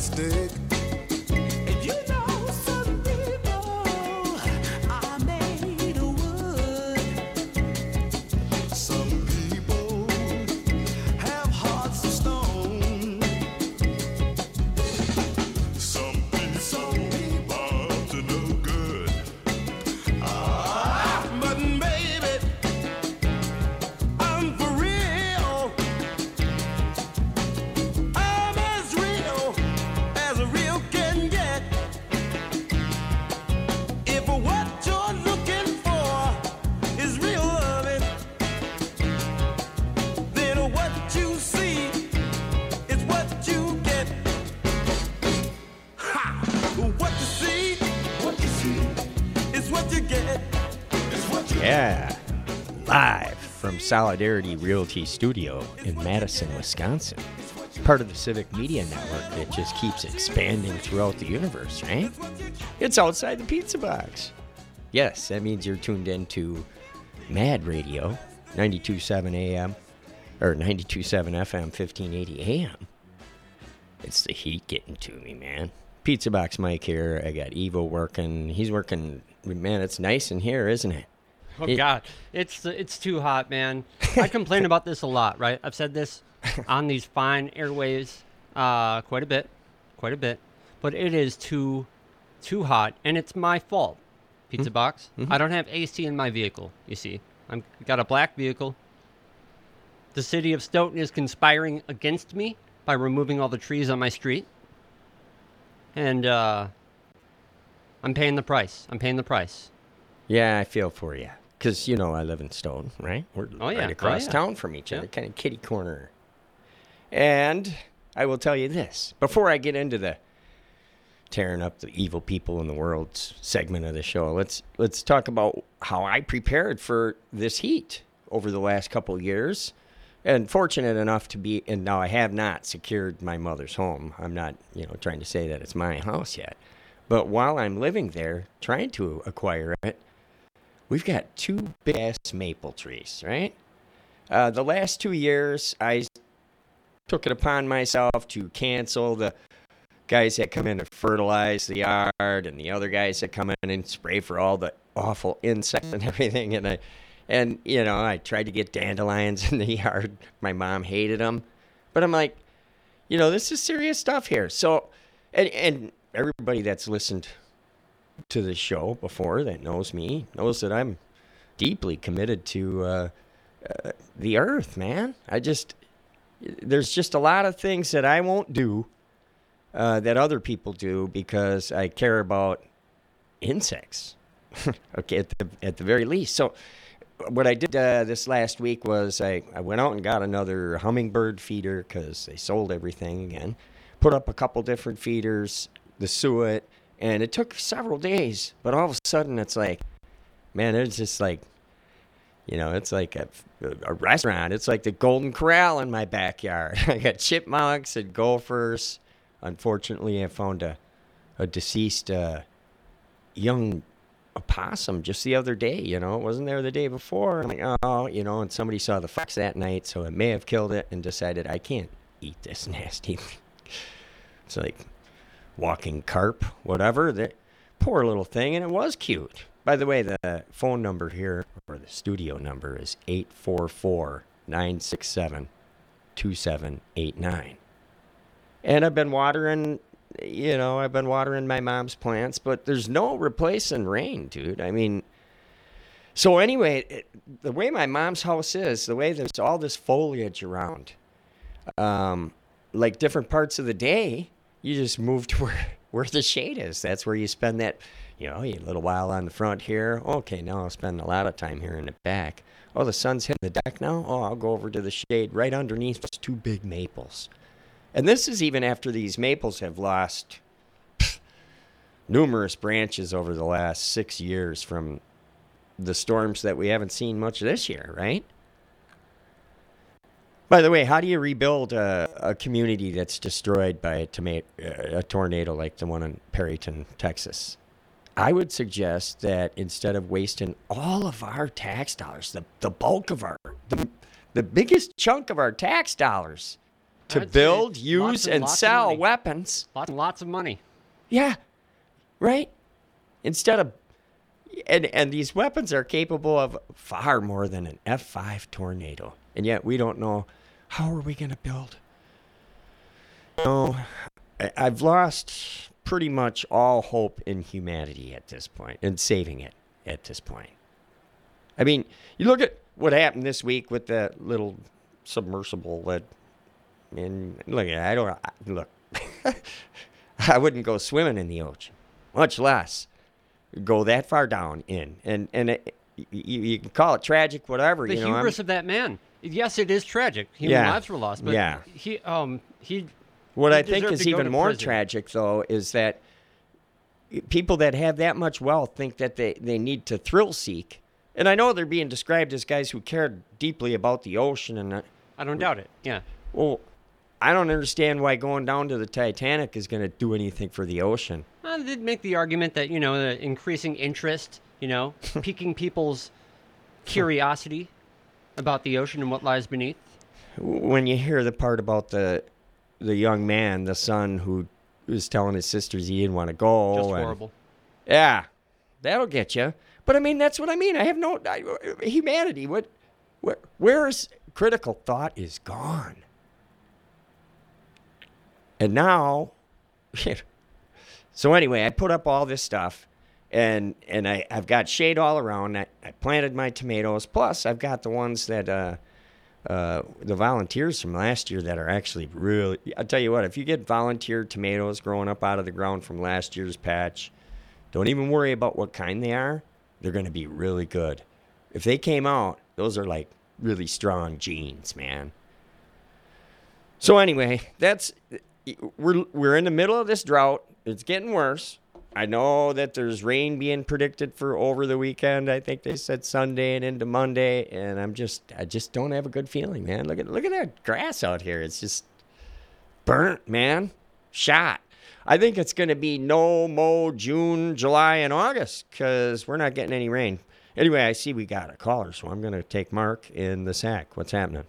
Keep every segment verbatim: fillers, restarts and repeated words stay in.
plastic. And you know some people are made of wood. Some people have hearts of stone. Some people are up to no good. Ah, but baby, I'm for real. I'm as real as a real can get. If what you're looking for is real loving, then what you see is what you get. Ha! What you see, what you see is what you get. Is what you Yeah. Live from Solidarity Realty Studio in Madison, Wisconsin. Part of the Civic Media Network that just keeps expanding throughout the universe, right? It's outside the pizza box. Yes, that means you're tuned in to Mad Radio, ninety-two point seven A M, or ninety-two point seven F M, fifteen eighty A M. It's the heat getting to me, man. Pizza Box Mike here. I got Evo working. He's working. Man, it's nice in here, isn't it? Oh It- God, it's it's too hot, man. I complain about this a lot, right? I've said this on these fine airwaves uh, quite a bit, quite a bit. But it is too too hot, and it's my fault. Pizza Mm-hmm. Box. I don't have A C in my vehicle. You see, I'm got a black vehicle. The city of Stoughton is conspiring against me by removing all the trees on my street, and uh, I'm paying the price. I'm paying the price. Yeah, I feel for you. Because, you know, I live in Stone, right? We're Oh, right yeah. Oh, across yeah. town from each other, Yeah. kind of kitty corner. And I will tell you this. Before I get into the tearing up the evil people in the world segment of the show, let's let's talk about how I prepared for this heat over the last couple of years. And fortunate enough to be, and now I have not secured my mother's home. I'm not, you know, trying to say that it's my house yet. But while I'm living there, trying to acquire it, we've got two big-ass maple trees, right? Uh, the last two years, I took it upon myself to cancel the guys that come in to fertilize the yard and the other guys that come in and spray for all the awful insects and everything. And, I, and you know, I tried to get dandelions in the yard. My mom hated them. But I'm like, you know, this is serious stuff here. So, and, and everybody that's listened to the show before that knows me knows that I'm deeply committed to uh, uh, the earth, man. I just, there's just a lot of things that I won't do uh, that other people do because I care about insects. Okay, at the, at the very least. So what I did uh, this last week was I, I went out and got another hummingbird feeder because they sold everything again. Put up a couple different feeders, the suet, and it took several days, but all of a sudden it's like, man, it's just like, you know, it's like a, a restaurant. It's like the Golden Corral in my backyard. I got chipmunks and gophers. Unfortunately, I found a, a deceased uh, young opossum just the other day, you know. It wasn't there the day before. I'm like, oh, you know, and somebody saw the fox that night, so it may have killed it and decided I can't eat this nasty thing. It's like walking carp, whatever. The poor little thing, and it was cute. By the way, the phone number here, or the studio number, is eight four four, nine six seven, two seven eight nine. And I've been watering, you know, I've been watering my mom's plants, but there's no replacing rain, dude. I mean, so anyway, it, the way my mom's house is, the way there's all this foliage around, um, like different parts of the day, you just move to where, where the shade is. That's where you spend that, you know, a little while on the front here. Okay, now I'll spend a lot of time here in the back. Oh, the sun's hitting the deck now? Oh, I'll go over to the shade right underneath those two big maples. And this is even after these maples have lost pff, numerous branches over the last six years from the storms that we haven't seen much this year, right? By the way, how do you rebuild a, a community that's destroyed by a, toma- a tornado like the one in Perryton, Texas? I would suggest that instead of wasting all of our tax dollars, the, the bulk of our, the, the biggest chunk of our tax dollars to I'd say build, lots use, and and lots of sell money. weapons. Lots and lots of money. Yeah, right? Instead of, and, and these weapons are capable of far more than an F five Tornado. And yet we don't know, how are we going to build? No, I- I've lost pretty much all hope in humanity at this point, in saving it at this point. I mean, you look at what happened this week with the little submersible that, and look, I don't, I- look, I wouldn't go swimming in the ocean, much less go that far down in. And, and it, you, you can call it tragic, whatever. The you know, I'm- hubris of that man. Yes, it is tragic. Human Yeah. lives were lost, but Yeah. he, um, he. What he I think deserved is to go even to more prison. tragic, though, is that people that have that much wealth think that they, they need to thrill seek. And I know they're being described as guys who cared deeply about the ocean. And, uh, I don't doubt it. Yeah. well, I don't understand why going down to the Titanic is going to do anything for the ocean. I did make the argument that, you know, the increasing interest, you know, piquing people's curiosity about the ocean and what lies beneath. When you hear the part about the the young man, the son who was telling his sisters he didn't want to go. Just and- horrible. Yeah, that'll get you. But I mean, that's what I mean. I have no I, humanity. What, where, where's critical thought is gone. And now, so anyway, I put up all this stuff, and and I I've got shade all around. I, I planted my tomatoes. Plus, I've got the ones that uh, uh, the volunteers from last year that are actually really. I'll tell you what. If you get volunteer tomatoes growing up out of the ground from last year's patch, don't even worry about what kind they are. They're going to be really good. If they came out, those are like really strong genes, man. So anyway, that's we're we're in the middle of this drought. It's getting worse. I know that there's rain being predicted for over the weekend. I think they said Sunday and into Monday, and I'm just I just don't have a good feeling, man. Look at look at that grass out here. It's just burnt, man. Shot. I think it's going to be no mow June, July, and August because we're not getting any rain. Anyway, I see we got a caller, so I'm going to take Mark in the sack. What's happening?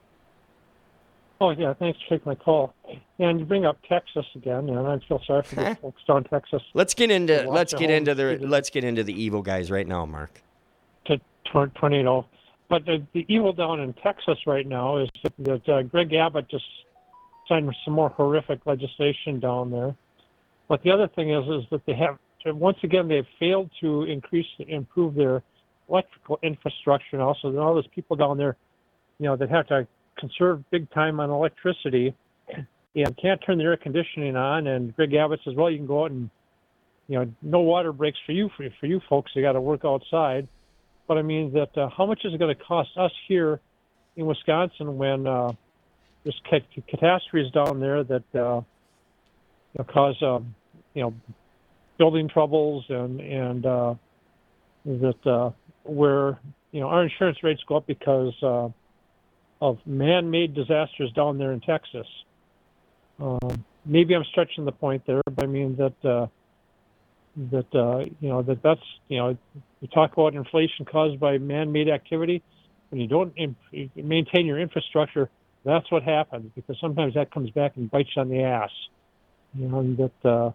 Oh, yeah, thanks for taking my call. And you bring up Texas again, and I feel sorry for the folks down in Texas. Let's get into They lost let's their get into homes the due to- let's get into the evil guys right now, Mark. to tor- tornado. But the, the evil down in Texas right now is that, that uh, Greg Abbott just signed some more horrific legislation down there. But the other thing is, is that they have, once again, they've failed to increase, improve their electrical infrastructure. And also, there are all those people down there, you know, that have to conserve big time on electricity and can't turn the air conditioning on. And Greg Abbott says, well, you can go out and, you know, no water breaks for you, for, for you folks. You got to work outside. But I mean that uh, how much is it going to cost us here in Wisconsin when uh, there's cat- catastrophes down there that uh, you know, cause um, you know building troubles and and uh, that uh, where you know our insurance rates go up because uh, of man-made disasters down there in Texas. Um, maybe I'm stretching the point there, but I mean that uh, that uh, you know that that's you know you talk about inflation caused by man-made activity. When you don't imp- you maintain your infrastructure, that's what happens, because sometimes that comes back and bites you on the ass. You know, and that uh,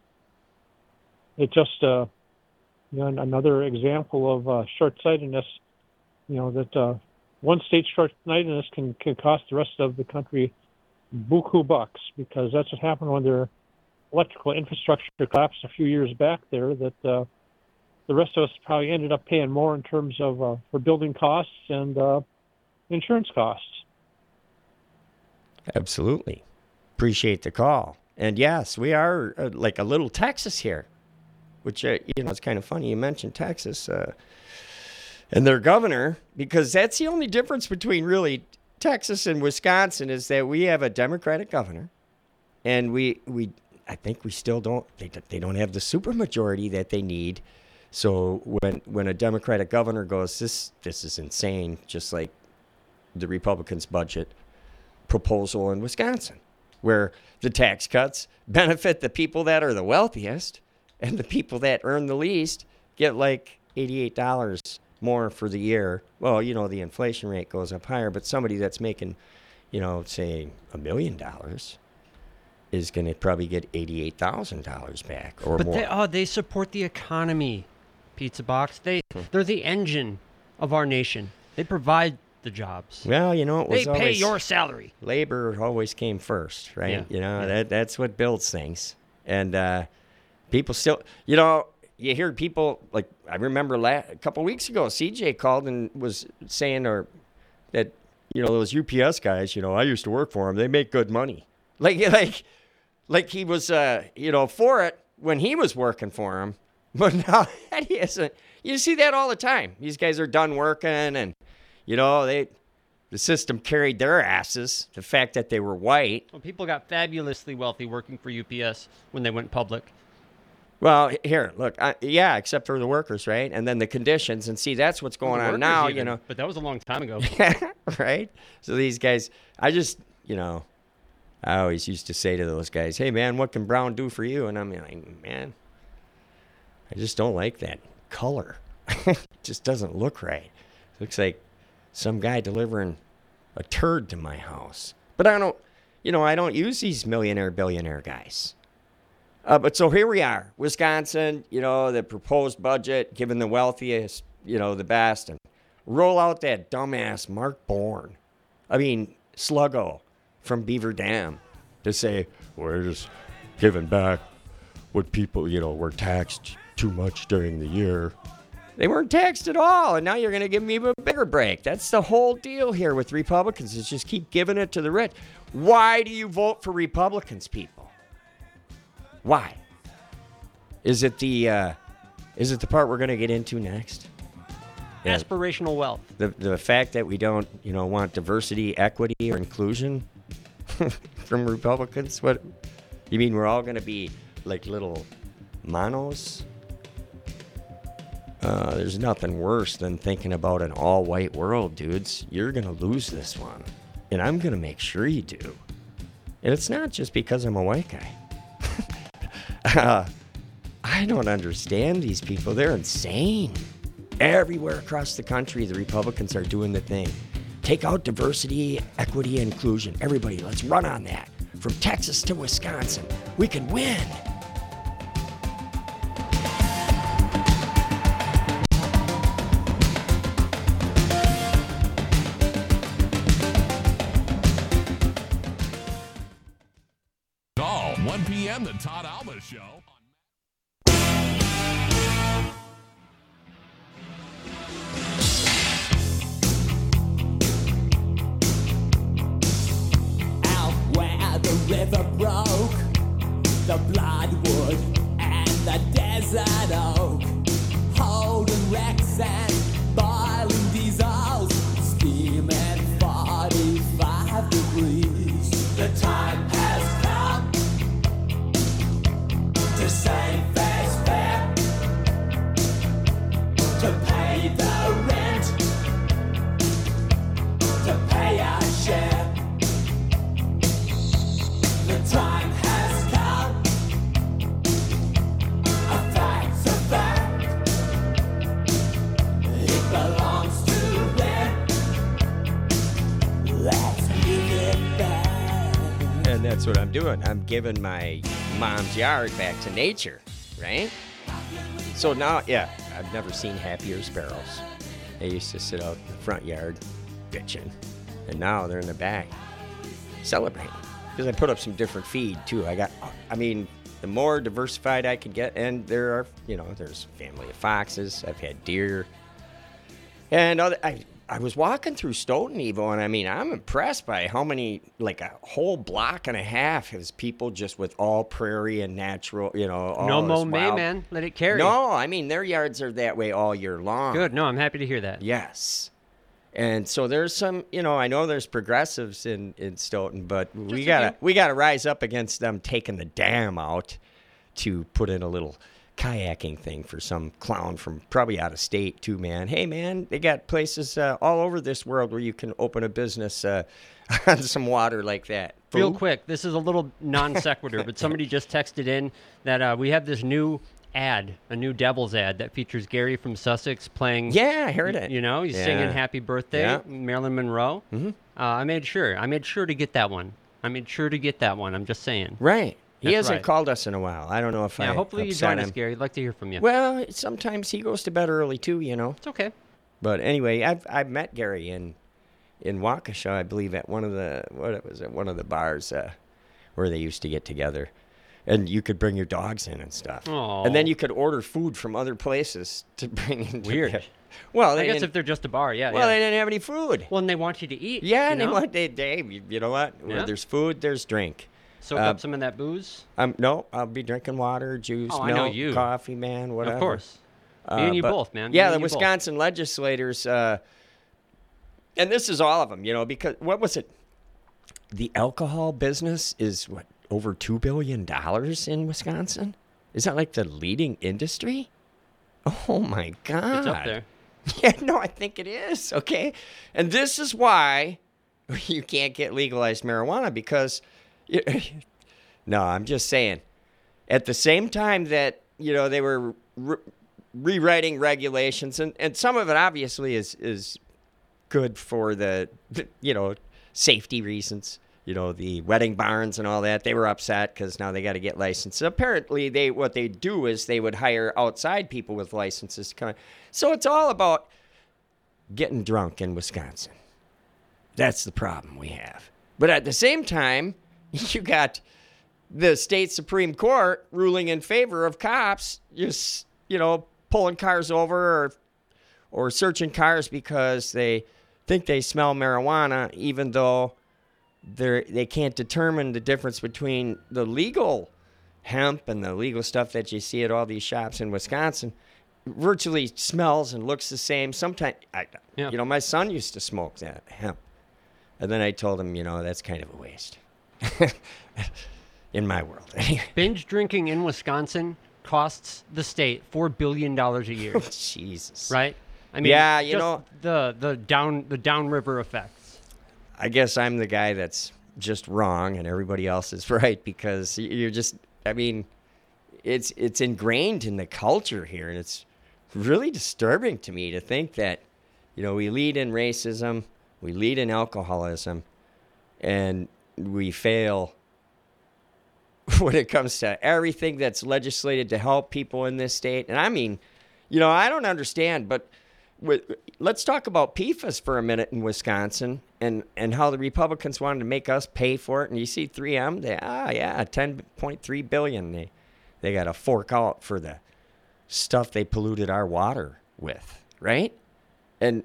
it just uh, you know another example of uh, short-sightedness. You know that uh, one state's short-sightedness can can cost the rest of the country buku bucks, because that's what happened when their electrical infrastructure collapsed a few years back there. That uh, the rest of us probably ended up paying more in terms of uh, for building costs and uh, insurance costs. Absolutely. Appreciate the call. And yes, we are uh, like a little Texas here, which, uh, you know, it's kind of funny you mentioned Texas uh, and their governor, because that's the only difference between really Texas and Wisconsin is that we have a Democratic governor, and we, we I think we still don't, they, they don't have the supermajority that they need. So when when a Democratic governor goes, this this is insane, just like the Republicans' budget proposal in Wisconsin, where the tax cuts benefit the people that are the wealthiest, and the people that earn the least get like eighty-eight dollars more for the year. Well, you know, the inflation rate goes up higher, but somebody that's making, you know, say a million dollars, is going to probably get eighty-eight thousand dollars back or But more. they, oh, they support the economy, Pizza Box. They, they're the engine of our nation. They provide the jobs. Well, you know, it was They pay always your salary. labor always came first, right? Yeah, You know, yeah. that that's what builds things. And uh, people still, you know, you hear people like I remember la- a couple weeks ago, C J called and was saying, or that you know those U P S guys, you know, I used to work for them. They make good money. Like like like he was, uh, you know, for it when he was working for him, but now that he isn't. You see that all the time. These guys are done working, and you know they. The system carried their asses. The fact that they were white. Well, people got fabulously wealthy working for U P S when they went public. Well, here, look, I, yeah, except for the workers, right? And then the conditions, and see, that's what's going The on workers now, even, you know, But that was a long time ago. right? So these guys, I just, you know, I always used to say to those guys, "Hey, man, what can Brown do for you?" And I'm like, man, I just don't like that color. It just doesn't look right. It looks like some guy delivering a turd to my house. But I don't, you know, I don't use these millionaire, billionaire guys. Uh, but so here we are, Wisconsin, you know, the proposed budget, giving the wealthiest, you know, the best, and roll out that dumbass Mark Bourne. I mean, Sluggo from Beaver Dam to say, we're just giving back what people, you know, were taxed too much during the year. They weren't taxed at all, and now you're going to give me a bigger break. That's the whole deal here with Republicans, is just keep giving it to the rich. Why do you vote for Republicans, people? Why? Is it the uh, is it the part we're going to get into next? Yeah. Aspirational wealth. The the fact that we don't, you know, want diversity, equity, or inclusion from Republicans. What you mean? We're all going to be like little monos? Uh, there's nothing worse than thinking about an all-white world, dudes. You're going to lose this one, and I'm going to make sure you do. And it's not just because I'm a white guy. uh, I don't understand these people. They're insane. Everywhere across the country, the Republicans are doing the thing. Take out diversity, equity, and inclusion. Everybody, let's run on that. From Texas to Wisconsin, we can win. All one p.m. The Todd Alba Show. Out where the river broke, the bloodwood and the desert oak, holding wrecks and boiling diesels, steaming forty-five degrees. The time has come to save fast fare, to pay the rent, to pay our share. The time has come, a fact's a fact, it belongs to them, let's give it back. And that's what I'm doing. I'm giving my mom's yard back to nature, right? So now, yeah, I've never seen happier sparrows. They used to sit out in the front yard bitching, and now they're in the back celebrating. Because I put up some different feed, too. I got, I mean, the more diversified I can get, and there are, you know, there's a family of foxes. I've had deer. And other, I, I was walking through Stoughton, Evo, and I mean, I'm impressed by how many, like a whole block and a half has people just with all prairie and natural, you know, all No this mow May, wild- man. Let it carry. No, I mean, their yards are that way all year long. Good. No, I'm happy to hear that. Yes. And so there's some, you know, I know there's progressives in, in Stoughton, but we a gotta few. we gotta rise up against them taking the dam out to put in a little kayaking thing for some clown from probably out of state too, man. Hey, man, they got places uh, all over this world where you can open a business uh, on some water like that. Real Food? quick, this is a little non sequitur, but somebody just texted in that uh, we have this new ad, a new Devils ad that features Gary from Sussex playing. Yeah, I heard it. You know, he's Yeah. singing "Happy Birthday," Yeah. Marilyn Monroe. Mm-hmm. Uh, I made sure. I made sure to get that one. I made sure to get that one. I'm just saying. Right. He That's hasn't right. called us in a while. I don't know if Yeah, I hopefully you upset join us, him. Gary. I'd like to hear from you. Well, sometimes he goes to bed early too, you know. It's okay. But anyway, I've I've met Gary in in Waukesha, I believe, at one of the what was it, one of the bars uh, where they used to get together, and you could bring your dogs in and stuff. Aw. And then you could order food from other places to bring in. Weird. Well, I they guess didn't, if they're just a bar, yeah. well, yeah. they didn't have any food. Well, and they want you to eat. Yeah, you and they know? want they, they you, you know what? Where Yeah. there's food, there's drink. Soak uh, up some of that booze. Um, no, I'll be drinking water, juice, Oh, I milk, know you. coffee, man, whatever. Of course. Uh, Me and you but- both, man. Yeah, Me the and you both. Wisconsin legislators, uh, and this is all of them, you know, because what was it? The alcohol business is what, over two billion dollars in Wisconsin? Is that like the leading industry? Oh my God. It's up there. Yeah, no, I think it is. Okay. And this is why you can't get legalized marijuana because, no, I'm just saying, at the same time that, you know, they were re- rewriting regulations, and, and some of it obviously is, is good for the, the, you know, safety reasons. You know, the wedding barns and all that, they were upset because now they got to get licensed. Apparently, they what they do is they would hire outside people with licenses to come in. So it's all about getting drunk in Wisconsin. That's the problem we have. But at the same time, you got the state Supreme Court ruling in favor of cops just, you know, pulling cars over or, or searching cars because they think they smell marijuana, even though They're, they can't determine the difference between the legal hemp and the legal stuff that you see at all these shops in Wisconsin. Virtually smells and looks the same. Sometimes, I, Yeah. you know, my son used to smoke that hemp. And then I told him, you know, that's kind of a waste. In my world. Binge drinking in Wisconsin costs the state four billion dollars a year, Jesus. right? I mean, Yeah, you just know- the the down the downriver effects. I guess I'm the guy that's just wrong and everybody else is right because you're just, I mean, it's it's ingrained in the culture here, and it's really disturbing to me to think that, you know, we lead in racism, we lead in alcoholism, and we fail when it comes to everything that's legislated to help people in this state. And I mean, you know, I don't understand, but with, let's talk about P F A S for a minute in Wisconsin and, and how the Republicans wanted to make us pay for it. And you see three M, they, ah, yeah, ten point three billion dollars. They, they got to fork out for the stuff they polluted our water with, right? And,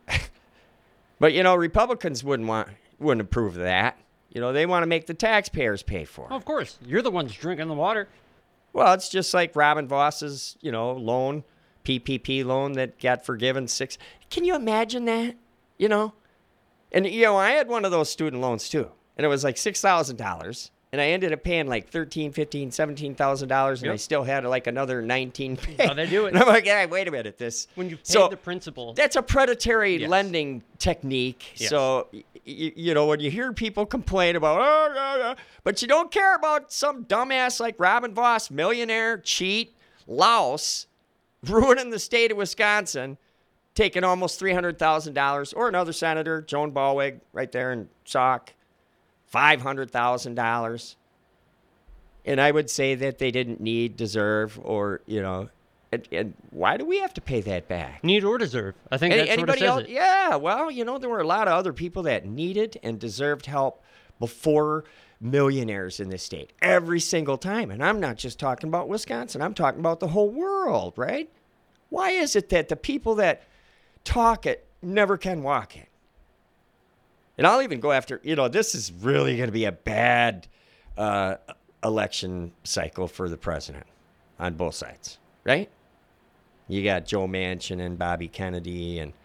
but, you know, Republicans wouldn't want, wouldn't approve of that. You know, they want to make the taxpayers pay for it. Oh, of course, you're the ones drinking the water. Well, it's just like Robin Voss's, you know, loan, P P P loan that got forgiven six. Can you imagine that? You know? And, you know, I had one of those student loans too. And it was like six thousand dollars. And I ended up paying like thirteen, fifteen, seventeen thousand dollars. And Yep. I still had like another nineteen. how they do it. And I'm like, hey, wait a minute. This. When you pay So, the principal, That's a predatory Yes. lending technique. Yes. So, y- y- you know, when you hear people complain about, oh, yeah, yeah, but you don't care about some dumbass like Robin Voss, millionaire, cheat, louse, ruining the state of Wisconsin, taking almost three hundred thousand dollars, or another senator, Joan Ballweg, right there in Sauk, five hundred thousand dollars. And I would say that they didn't need, deserve, or, you know, and, and why do we have to pay that back? need or deserve. I think Any- that's what it anybody says else? it. Yeah, well, you know, there were a lot of other people that needed and deserved help before millionaires in this state every single time. And I'm not just talking about Wisconsin. I'm talking about the whole world, right? Why is it that the people that talk it never can walk it? And I'll even go after, you know, this is really going to be a bad uh, election cycle for the president on both sides, right? You got Joe Manchin and Bobby Kennedy and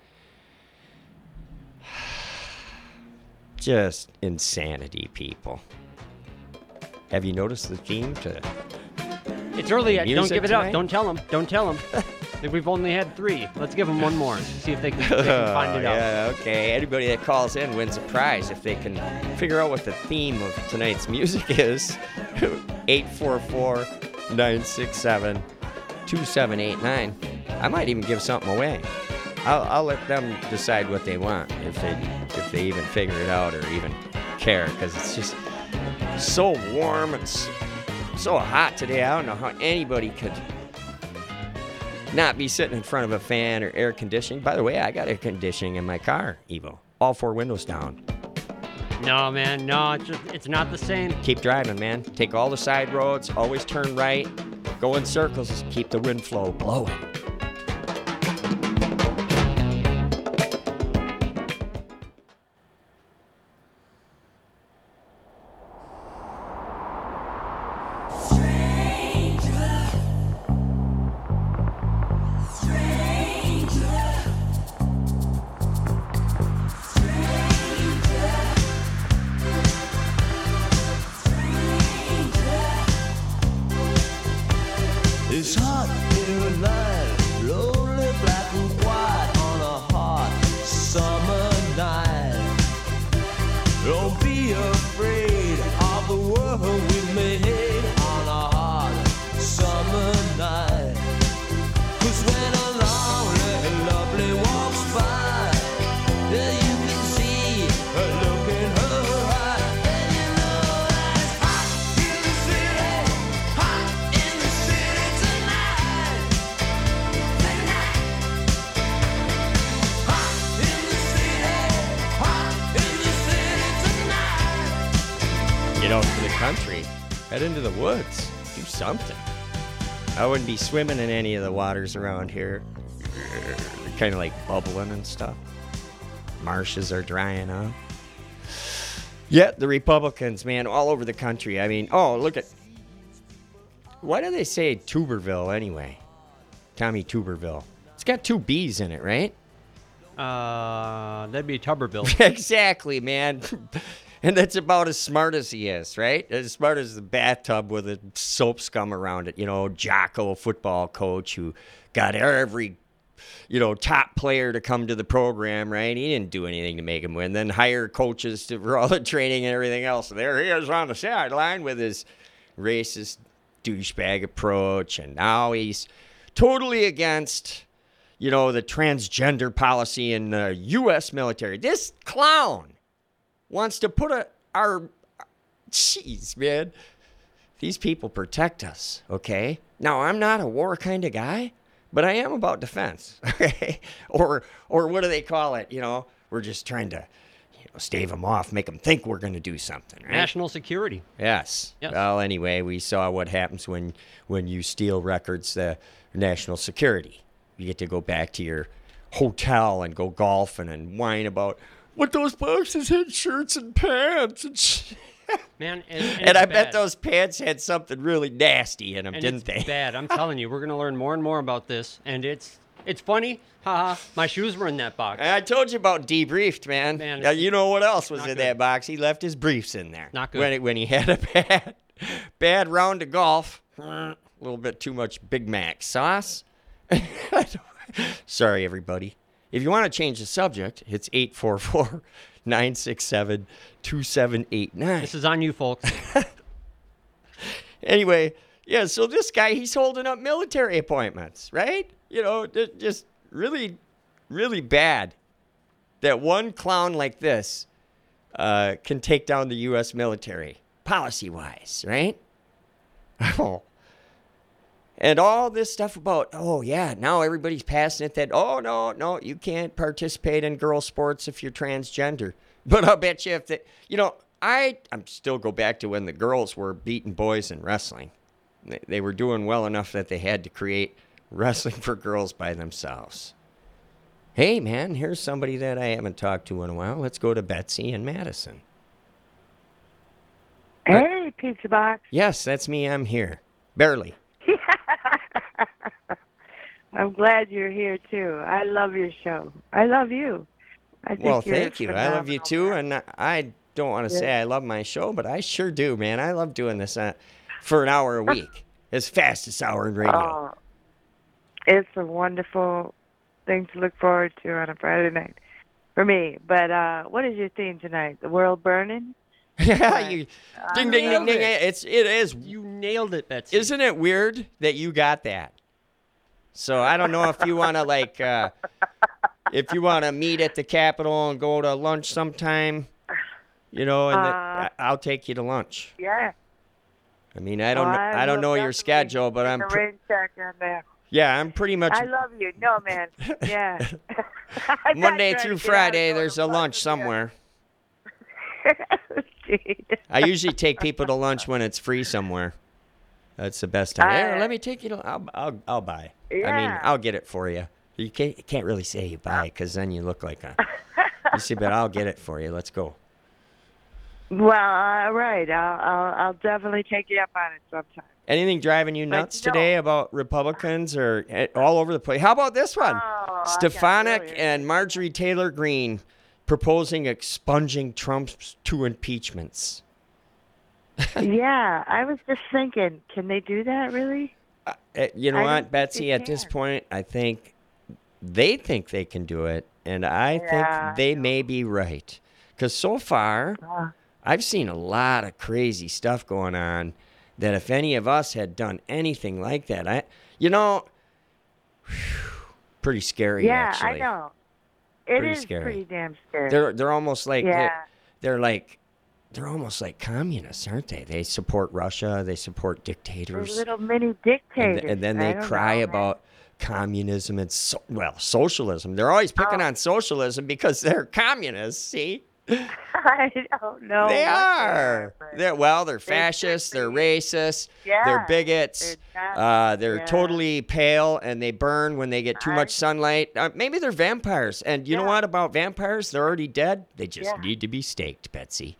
just insanity, people. Have you noticed the theme to It's early yet. Don't Music give it tonight? up. Don't tell them. Don't tell them. I think we've only had three. Let's give them one more. See if they can, they can find it out. Yeah, okay. Anybody that calls in wins a prize if they can figure out what the theme of tonight's music is. eight four four, nine six seven, two seven eight nine. I might even give something away. I'll, I'll let them decide what they want, if they if they even figure it out or even care, because it's just so warm and s- so hot today. I don't know how anybody could not be sitting in front of a fan or air conditioning. By the way, I got air conditioning in my car, Evo. All four windows down. No, man, no, it's just, it's not the same. Keep driving, man. Take all the side roads. Always turn right. Go in circles. Keep the wind flow blowing. It's hot in the night, lonely black and white on a hot summer night. Don't be afraid of the world we made on a hot summer night. 'Cause when a lonely, lovely walks by, yeah, you can see her look in her eye, and you know that it's hot in the city, hot in the city tonight. Tonight. Hot in the city, hot in the city tonight. Get out to the country. Head into the woods. Do something. I wouldn't be swimming in any of the waters around here. Kind of like bubbling and stuff. Marshes are drying up. Yet the Republicans, man, all over the country. I mean, oh, look at... Why do they say Tuberville anyway? Tommy Tuberville. It's got two B's in it, right? Uh, that'd be Tuberville. Exactly, man. And that's about as smart as he is, right? As smart as the bathtub with a soap scum around it. You know, Jocko, football coach, who got every, you know, top player to come to the program, right? He didn't do anything to make him win. Then hire coaches to, for all the training and everything else. And there he is on the sideline with his racist douchebag approach. And now he's totally against, you know, the transgender policy in the U S military. This clown wants to put a, our, jeez, man. These people protect us, okay? Now, I'm not a war kind of guy, but I am about defense, okay? Or, or what do they call it? You know, we're just trying to, you know, stave them off, make them think we're going to do something, right? National security. Yes. Yes. Well, anyway, we saw what happens when, when you steal records, the national security. You get to go back to your hotel and go golfing and whine about what those boxes had shirts and pants and shit. Man, and, and, And it's I bet bad. those pants had something really nasty in them, and didn't it's they? bad. I'm telling you, we're gonna learn more and more about this, and it's it's funny. Haha, my shoes were in that box. I told you about debriefed, man. Man, Now, you know what else was not in good. that box? He left his briefs in there. Not good. When, it, when he had a bad, bad round of golf. A little bit too much Big Mac sauce. Sorry, everybody. If you want to change the subject, it's eight four four, nine six seven, two seven eight nine. This is on you, folks. Anyway, yeah, so this guy, he's holding up military appointments, right? You know, ju- just really, really bad that one clown like this uh, can take down the U S military, policy-wise, right? Oh. And all this stuff about, oh, yeah, now everybody's passing it that, oh, no, no, you can't participate in girl sports if you're transgender. But I'll bet you if they, you know, I, I'm still go back to when the girls were beating boys in wrestling. They, they were doing well enough that they had to create wrestling for girls by themselves. Hey, man, here's somebody that I haven't talked to in a while. Let's go to Betsy in Madison. Hey, Pizza Box. Yes, that's me. I'm here. Barely. I'm glad you're here, too. I love your show. I love you. I think Well, you're thank you. I love you too, phenomenal. and I don't want to Yeah. say I love my show, but I sure do, man. I love doing this uh, for an hour a week. It's fastest hour in radio. Oh, it's a wonderful thing to look forward to on a Friday night for me. But uh, what is your theme tonight? The world burning? Yeah, you, ding, ding, ding, nailed ding. it. It's it is. You nailed it, Betsy. Isn't it weird that you got that? So I don't know if you want to like uh, if you want to meet at the Capitol and go to lunch sometime, you know, and the, Uh, I- I'll take you to lunch. Yeah. I mean, I don't, Well, know, I don't will know your definitely schedule, but take I'm, a pr- rain check on that. yeah, I'm pretty much I love you. No, man. Yeah. I'm not Monday trying through to get out Friday. of There's a going to lunch somewhere. Gee. I usually take people to lunch when it's free somewhere. That's the best time. Hey, Uh, let me take you to. I'll, I'll, I'll buy. I mean, Yeah. I'll get it for you. You can't, you can't really say you buy because then you look like a. You see, but I'll get it for you. Let's go. Well, all right. I'll, I'll I'll definitely take you up on it sometime. Anything driving you nuts no. today about Republicans or eh, all over the place? How about this one? Oh, I got Stefanik really- and Marjorie Taylor Greene proposing expunging Trump's two impeachments. Yeah, I was just thinking, can they do that really? Uh, you know I don't what, think Betsy? they At this can. point, I think they think they can do it, and I Yeah, think they may be right. Because so far, Uh, I've seen a lot of crazy stuff going on. That if any of us had done anything like that, I, you know, pretty scary. yeah, actually. I know. It Pretty is scary. pretty damn scary. They're they're almost like Yeah. they're, they're like they're almost like communists, aren't they? They support Russia. They support They're dictators. little mini and, dictators. th- and then I they don't cry know, man. about communism and so, well socialism. They're always picking Oh. on socialism because they're communists. See, I don't know. they what are. but- They're well, they're fascists. They're racist. Yeah, They're bigots. they're not- Uh, they're yeah. totally pale and they burn when they get too I- much sunlight. Uh, maybe they're vampires. And you know Yeah. what about vampires? They're already dead. They just Yeah. need to be staked, Betsy.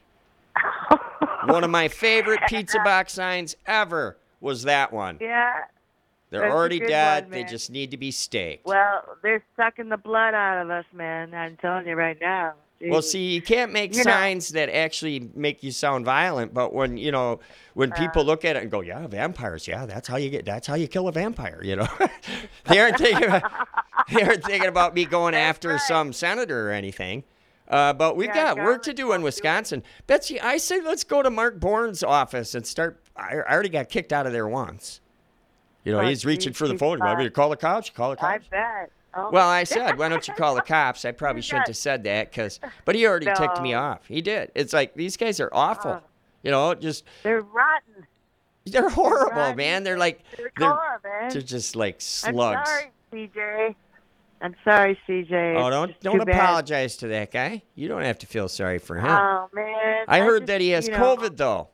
One of my favorite pizza box signs ever was that one. Yeah. They're that's a already good dead. one, They man. just need to be staked. Well, they're sucking the blood out of us, man. I'm telling you right now. Well, Jeez. see, you can't make You know- signs that actually make you sound violent, but when you know, when Uh. people look at it and go, "Yeah, vampires, yeah, that's how you get, that's how you kill a vampire," you know, they aren't thinking, about, they aren't thinking about me going That's after right. some senator or anything. Uh, but we've Yeah, got work to Garland do in won't do it. Wisconsin. Betsy, I say let's go to Mark Bourne's office and start. I, I already got kicked out of there once. You know, Oh, he's reaching geez, for the he's phone. You want me to fine. call the cops? Call the I cops. bet. Oh. Well, I said, why don't you call the cops? I probably He's shouldn't not- have said that, cause, but he already ticked me No. off. He did. It's like these guys are awful. Oh. You know, just They're rotten. they're horrible, rotten. man. They're like They're, they're core, man. they're just like I'm slugs. sorry, C J. I'm sorry, C J. Oh, It's don't just don't too bad. apologize to that guy. You don't have to feel sorry for him. Oh, man. I heard just, that he has you know, COVID though.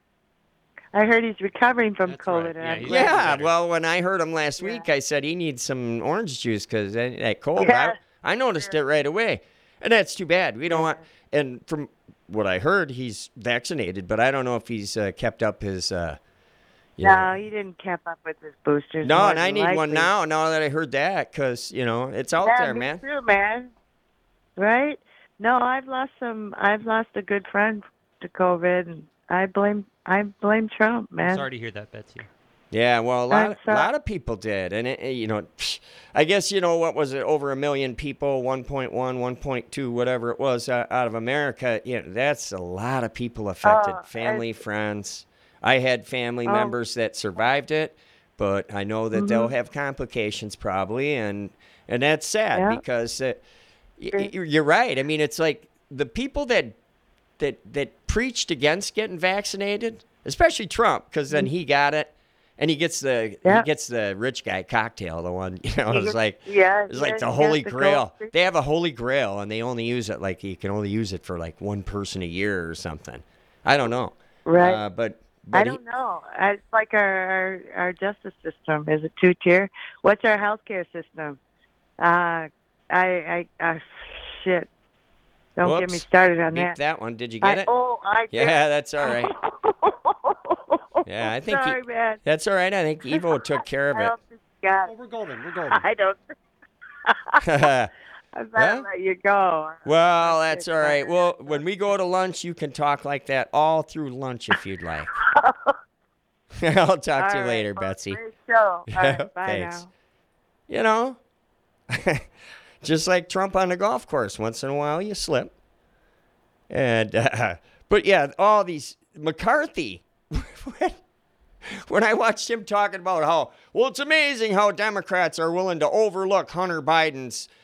I heard he's recovering from That's COVID. right. and Yeah, I'm he's- glad. Yeah, better. well, when I heard him last Yeah. week, I said he needs some orange juice because that, that cold. Yeah. I, I noticed it right away, and that's too bad. We don't want. And from what I heard, he's vaccinated, but I don't know if he's uh, kept up his. Uh, you No, know- he didn't keep up with his boosters. no, more and I than need one likely. now. Now that I heard that, because you know it's out Yeah, there, me man. too, man. Right? No, I've lost some. I've lost a good friend to COVID, and I blame. I blame Trump, man. Sorry to hear that, Betsy. Yeah, well, a lot, I'm a sorry. lot of people did, and it, it- you know, I guess you know what was it? Over a million people, one point one, one point two, whatever it was, uh, out of America. You know, that's a lot of people affected. Oh, Family, I- friends. I had family Oh. members that survived it, but I know that Mm-hmm. they'll have complications probably, and and that's sad Yeah. because uh, y- Sure. y- you're right. I mean, it's like the people that that that preached against getting vaccinated, especially Trump, because then he got it, and he gets the he Yeah. gets the rich guy cocktail, the one you know, He it's gets- like yeah, it's like yeah, the he holy gets the grail. gold- They have a holy grail, and they only use it like you can only use it for like one person a year or something. I don't know, Right. Uh, but but I he- don't know. It's like our, our our justice system is a two tier. What's our healthcare system? Uh, I I uh, shit. Don't get me Whoops. started on beep that. that one. Did you get I, it? Oh, I did. Yeah, that's all right. Yeah, I think he- Sorry, man. That's all right. I think Evo took care of I it. don't think you got Oh, it. we're golden. We're golden. I don't. I'm Huh? gonna let you go. Well, that's all right. Well, when we go to lunch, you can talk like that all through lunch if you'd like. I'll talk to you All right, later, well, Betsy. Great show. All right, bye Thanks. now. You know, just like Trump on the golf course, once in a while you slip. And uh, but yeah, all these McCarthy. when, when I watched him talking about how well, it's amazing how Democrats are willing to overlook Hunter Biden's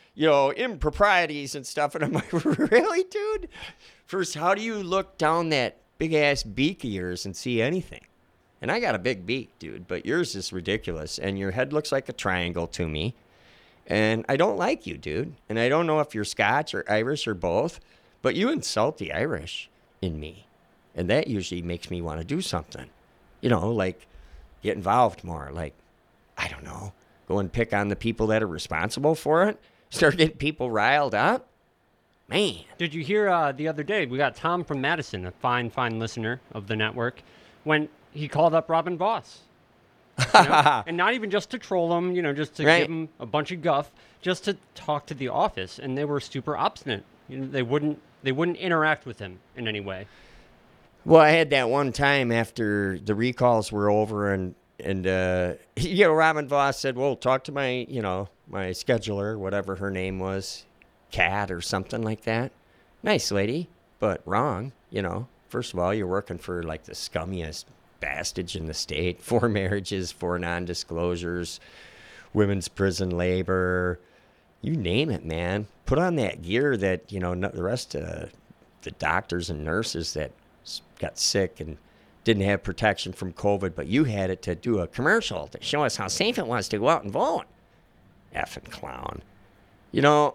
you know, improprieties and stuff. And I'm like, really, dude? First, how do you look down that big-ass beak of yours and see anything? And I got a big beak, dude, but yours is ridiculous. And your head looks like a triangle to me. And I don't like you, dude. And I don't know if you're Scotch or Irish or both, but you insult the Irish in me. And that usually makes me want to do something. You know, like get involved more. Like, I don't know, go and pick on the people that are responsible for it. Start getting people riled up. Man. Did you hear uh, the other day, we got Tom from Madison, a fine, fine listener of the network, when he called up Robin Voss. You know? And not even just to troll him, you know, just to Right. give him a bunch of guff, just to talk to the office. And they were super obstinate. You know, they wouldn't they wouldn't interact with him in any way. Well, I had that one time after the recalls were over, and and uh, you know, Robin Voss said, "Well, talk to my, you know, my scheduler, whatever her name was, Kat or something like that." Nice lady, but wrong. You know, first of all, you're working for like the scummiest bastards in the state. Four marriages, four non-disclosures, women's prison labor. You name it, man. Put on that gear that, you know, no- the rest of the doctors and nurses that s- got sick and didn't have protection from COVID, but you had it to do a commercial to show us how safe it was to go out and vote. Effing clown. You know,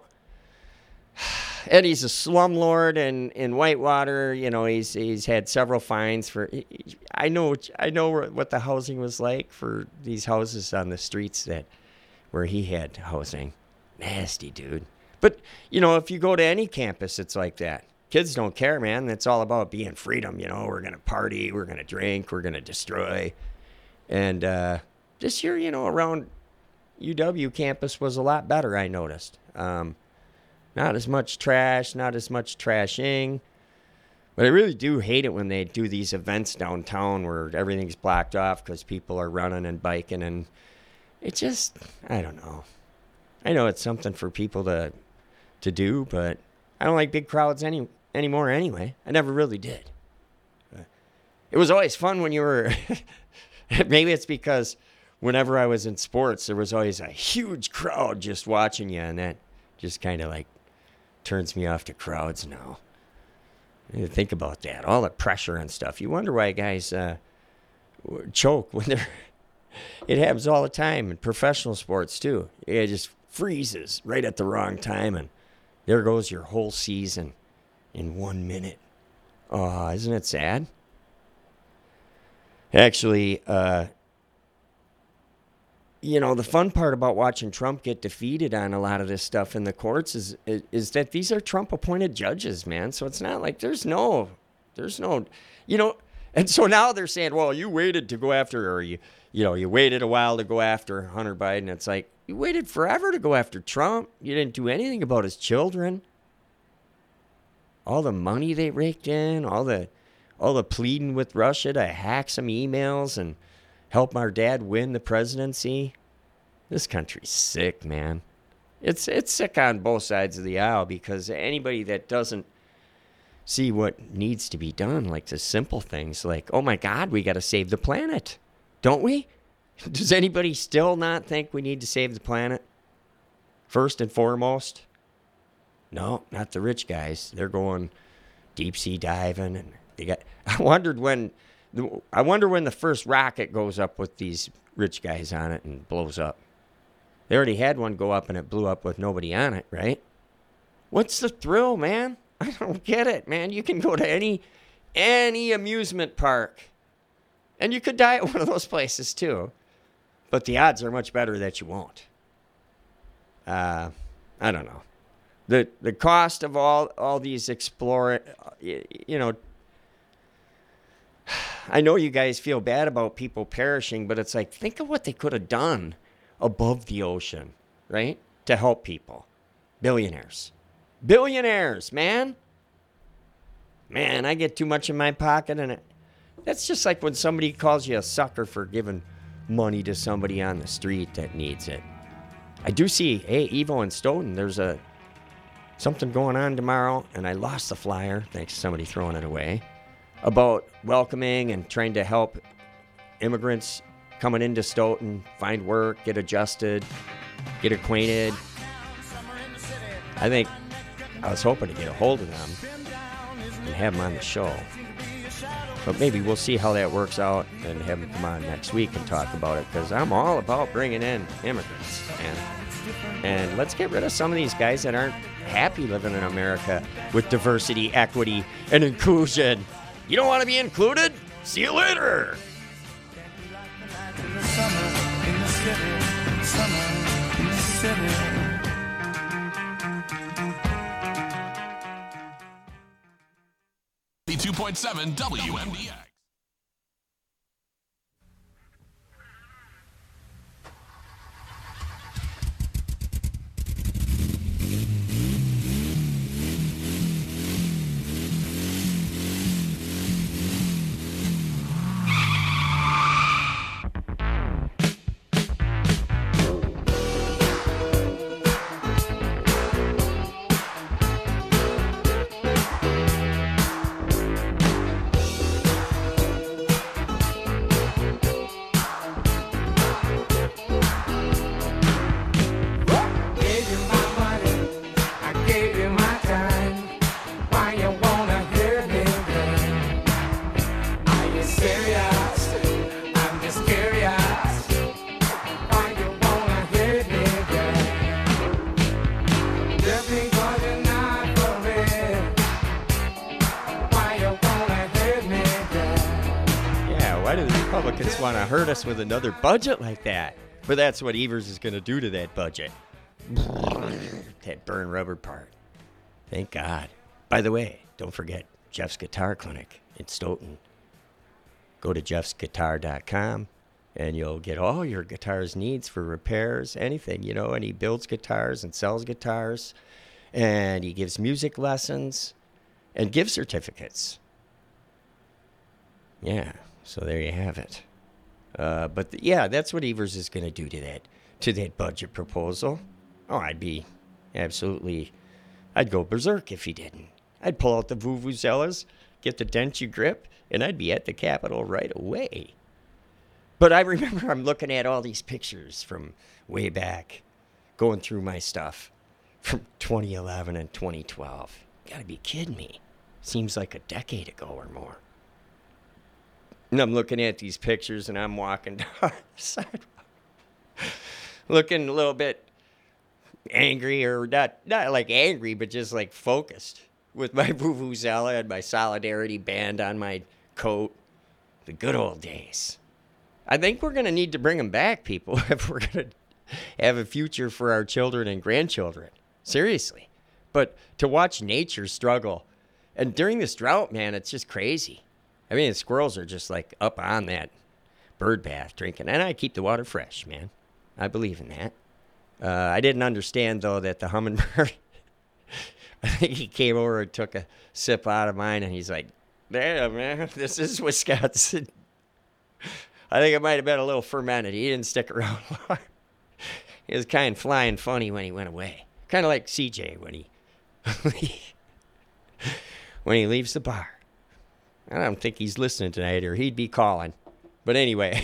Eddie's a slumlord in, in Whitewater. You know, he's he's had several fines for. I know I know what the housing was like for these houses on the streets that where he had housing. Nasty, dude. But, you know, if you go to any campus, it's like that. Kids don't care, man. It's all about being freedom, you know. We're going to party. We're going to drink. We're going to destroy. And uh, this year, you know, around U W campus was a lot better, I noticed. Um, not as much trash, not as much trashing. But I really do hate it when they do these events downtown where everything's blocked off because people are running and biking. And it just, I don't know. I know it's something for people to to do, but I don't like big crowds any anymore anyway. I never really did. But it was always fun when you were... Maybe it's because whenever I was in sports, there was always a huge crowd just watching you, and that just kind of like turns me off to crowds now. I need to think about that. All the pressure and stuff. You wonder why guys uh, choke when they're... It happens all the time in professional sports, too. It just freezes right at the wrong time, and there goes your whole season in one minute. Oh, isn't it sad? Actually, uh, you know, the fun part about watching Trump get defeated on a lot of this stuff in the courts is is, is that these are Trump-appointed judges, man. So it's not like there's no, there's no, you know, and so now they're saying, well, you waited to go after, or you, you know, you waited a while to go after Hunter Biden. It's like, you waited forever to go after Trump. You didn't do anything about his children. All the money they raked in, all the all the pleading with Russia to hack some emails and help our dad win the presidency. This country's sick, man. It's it's sick on both sides of the aisle, because anybody that doesn't see what needs to be done, like the simple things like, oh my God, we got to save the planet. Don't we? Does anybody still not think we need to save the planet? First and foremost? No, not the rich guys. They're going deep sea diving, and they got. I wondered when. I wonder when the first rocket goes up with these rich guys on it and blows up. They already had one go up and it blew up with nobody on it, right? What's the thrill, man? I don't get it, man. You can go to any any amusement park, and you could die at one of those places too. But the odds are much better that you won't. Uh, I don't know. The the cost of all, all these explore, you, you know, I know you guys feel bad about people perishing, but it's like, think of what they could have done above the ocean, right? To help people. Billionaires. Billionaires, man. Man, I get too much in my pocket, and it, that's just like when somebody calls you a sucker for giving money to somebody on the street that needs it. I do see, hey, Evo and Stoughton, there's a something going on tomorrow, and I lost the flyer, thanks to somebody throwing it away, about welcoming and trying to help immigrants coming into Stoughton find work, get adjusted, get acquainted. I think I was hoping to get a hold of them and have them on the show. But maybe we'll see how that works out and have them come on next week and talk about it, because I'm all about bringing in immigrants, man. And let's get rid of some of these guys that aren't happy living in America with diversity, equity, and inclusion. You don't want to be included? See you later. two point seven W M D X. Want to hurt us with another budget like that, but that's what Evers is going to do to that budget. That burn rubber part. Thank God. By the way, don't forget Jeff's Guitar Clinic in Stoughton. Go to jeffs guitar dot com and you'll get all your guitar's needs for repairs, anything, you know, and he builds guitars and sells guitars, and he gives music lessons and gift certificates. Yeah, so there you have it. Uh, but th- yeah, that's what Evers is going to do to that to that budget proposal. Oh, I'd be absolutely, I'd go berserk if he didn't. I'd pull out the vuvuzelas, get the Dent-U grip, and I'd be at the Capitol right away. But I remember I'm looking at all these pictures from way back, going through my stuff from twenty eleven and twenty twelve. You gotta be kidding me. Seems like a decade ago or more. And I'm looking at these pictures, and I'm walking down the sidewalk, looking a little bit angry, or not, not like angry, but just like focused, with my vuvuzela and my Solidarity band on my coat. The good old days. I think we're going to need to bring them back, people, if we're going to have a future for our children and grandchildren. Seriously. But to watch nature struggle, and during this drought, man, it's just crazy. I mean, the squirrels are just like up on that bird bath drinking. And I keep the water fresh, man. I believe in that. Uh, I didn't understand, though, that the hummingbird, I think he came over and took a sip out of mine, and he's like, damn, man, this is Wisconsin. I think it might have been a little fermented. He didn't stick around long. He was kind of flying funny when he went away. Kind of like C J when he when he leaves the bar. I don't think he's listening tonight, or he'd be calling. But anyway,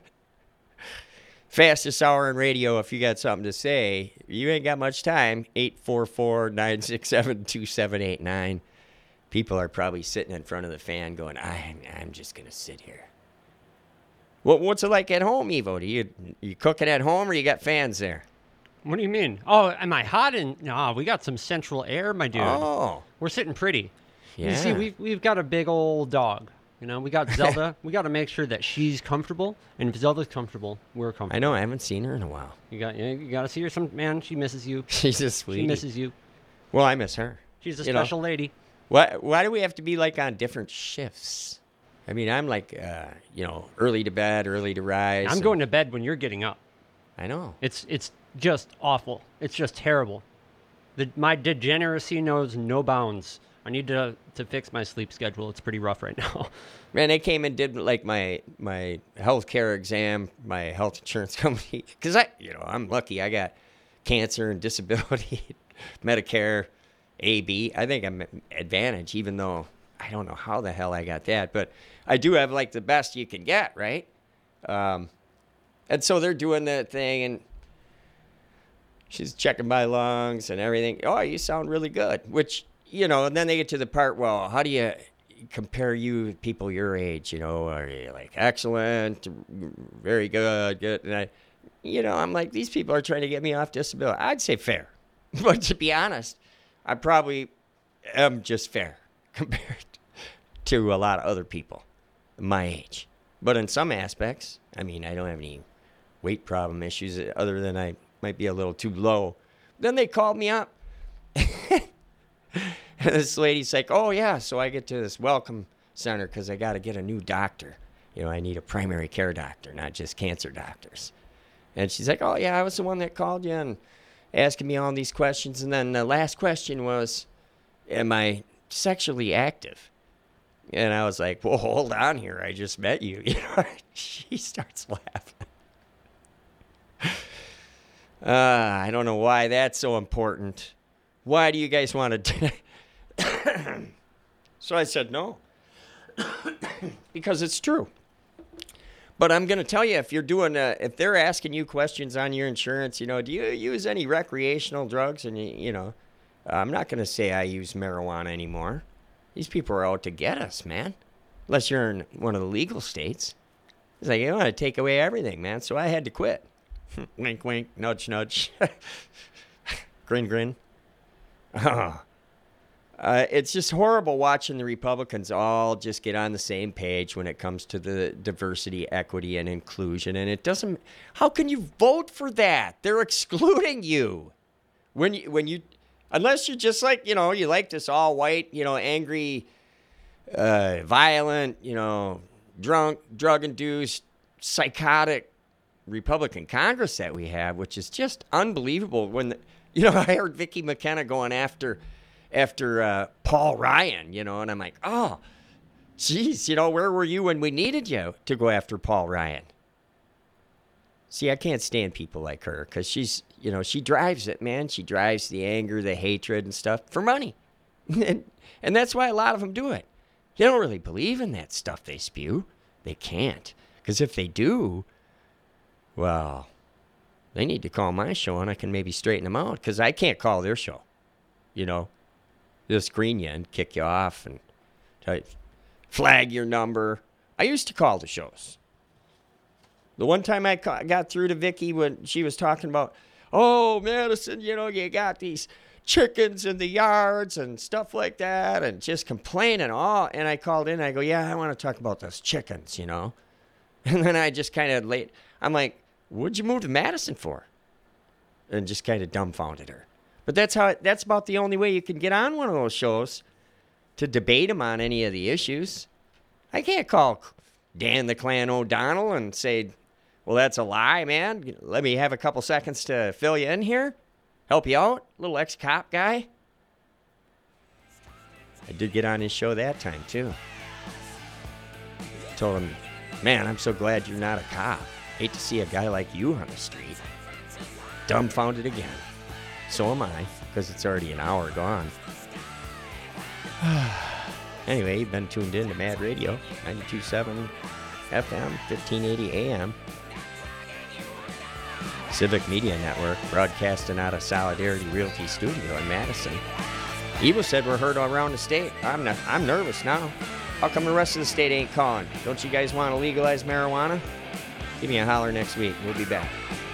fastest hour in radio. If you got something to say, you ain't got much time. eight four four, nine six seven, two seven eight nine. People are probably sitting in front of the fan going, I'm, I'm just going to sit here. What, what's it like at home, Evo? Do you, you cooking at home, or you got fans there? What do you mean? Oh, am I hot? In, no, we got some central air, my dude. Oh. We're sitting pretty. Yeah. You see, we've, we've got a big old dog. You know, we got Zelda. We got to make sure that she's comfortable. And if Zelda's comfortable, we're comfortable. I know. I haven't seen her in a while. You got you, you got to see her. Some man, she misses you. She's a sweetie. She misses you. Well, I miss her. She's a You special know. lady. Why, why do we have to be, like, on different shifts? I mean, I'm, like, uh, you know, early to bed, eirly to rise. I'm and- going to bed when you're getting up. I know. It's it's just awful. It's just terrible. The, my degeneracy knows no bounds. I need to to fix my sleep schedule. It's pretty rough right now. Man, they came and did, like, my my health care exam, my health insurance company. Because, I, you know, I'm lucky. I got cancer and disability, Medicare, A B. I think I'm Advantage, even though I don't know how the hell I got that. But I do have, like, the best you can get, right? Um, and so they're doing that thing, and she's checking my lungs and everything. Oh, you sound really good. Which, you know, and then they get to the part, well, how do you compare you with people your age? You know, are you like excellent, very good, good? And I, you know, I'm like, these people are trying to get me off disability. I'd say fair. But to be honest, I probably am just fair compared to a lot of other people my age. But in some aspects, I mean, I don't have any weight problem issues other than I might be a little too low. Then they called me up. And this lady's like, oh, yeah, so I get to this welcome center because I got to get a new doctor. You know, I need a primary care doctor, not just cancer doctors. And she's like, oh, yeah, I was the one that called you and asking me all these questions. And then the last question was, am I sexually active? And I was like, well, hold on here. I just met you. You know, she starts laughing. Uh, I don't know why that's so important. Why do you guys want to do So I said no. Because it's true. But I'm going to tell you, if you're doing, a, if they're asking you questions on your insurance, you know, do you use any recreational drugs? And, you, you know, I'm not going to say I use marijuana anymore. These people are out to get us, man. Unless you're in one of the legal states. It's like, you want to take away everything, man. So I had to quit. Wink, wink, nudge, nudge. Grin, grin. Oh. Uh, it's just horrible watching the Republicans all just get on the same page when it comes to the diversity, equity, and inclusion. And it doesn't. How can you vote for that? They're excluding you. When you, when you, unless you're just like, you know, you like this all white, you know, angry, uh, violent, you know, drunk, drug-induced, psychotic Republican Congress that we have, which is just unbelievable. When, the, you know, I heard Vicky McKenna going after. After uh, Paul Ryan, you know, and I'm like, oh, geez, you know, where were you when we needed you to go after Paul Ryan? See, I can't stand people like her because she's, you know, she drives it, man. She drives the anger, the hatred and stuff for money. and, and that's why a lot of them do it. They don't really believe in that stuff they spew. They can't. Because if they do, well, they need to call my show and I can maybe straighten them out because I can't call their show, you know. They'll screen you and kick you off and tell you, flag your number. I used to call the shows. The one time I ca- got through to Vicky when she was talking about, oh, Madison, you know, you got these chickens in the yards and stuff like that and just complaining all. And I called in. I go, yeah, I want to talk about those chickens, you know. And then I just kind of late. I'm like, what'd you move to Madison for? And just kind of dumbfounded her. But that's how. That's about the only way you can get on one of those shows to debate them on any of the issues. I can't call Dan the Clan O'Donnell and say, well, that's a lie, man. Let me have a couple seconds to fill you in here. Help you out. Little ex-cop guy. I did get on his show that time, too. Told him, man, I'm so glad you're not a cop. Hate to see a guy like you on the street. Dumbfounded again. So am I, because it's already an hour gone. Anyway, you've been tuned in to Mad Radio, ninety-two point seven F M, fifteen eighty A M. Civic Media Network, broadcasting out of Solidarity Realty Studio in Madison. Evo said we're heard all around the state. I'm not, I'm nervous now. How come the rest of the state ain't calling? Don't you guys want to legalize marijuana? Give me a holler next week. We'll be back.